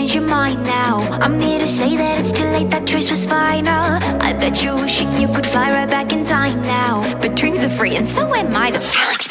change your mind now. I'm here to say that it's too late, that choice was final. I bet you're wishing you could fly right back in time now. But dreams are free and so am I. The feeling's